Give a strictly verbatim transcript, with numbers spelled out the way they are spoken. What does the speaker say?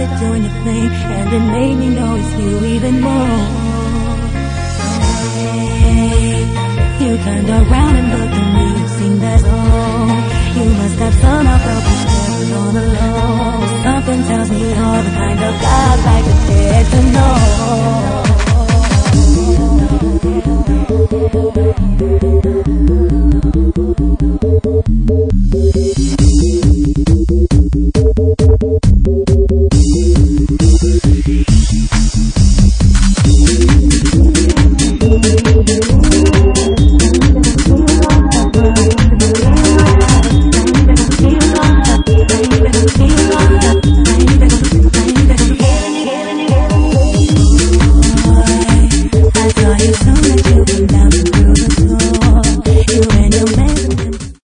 started doing your thing, and it made me notice you even more. Hey, you turned around and looked at me, you seemed as though you must have somehow felt this on the low. Something tells me you're the kind of guy I'd like to get to know.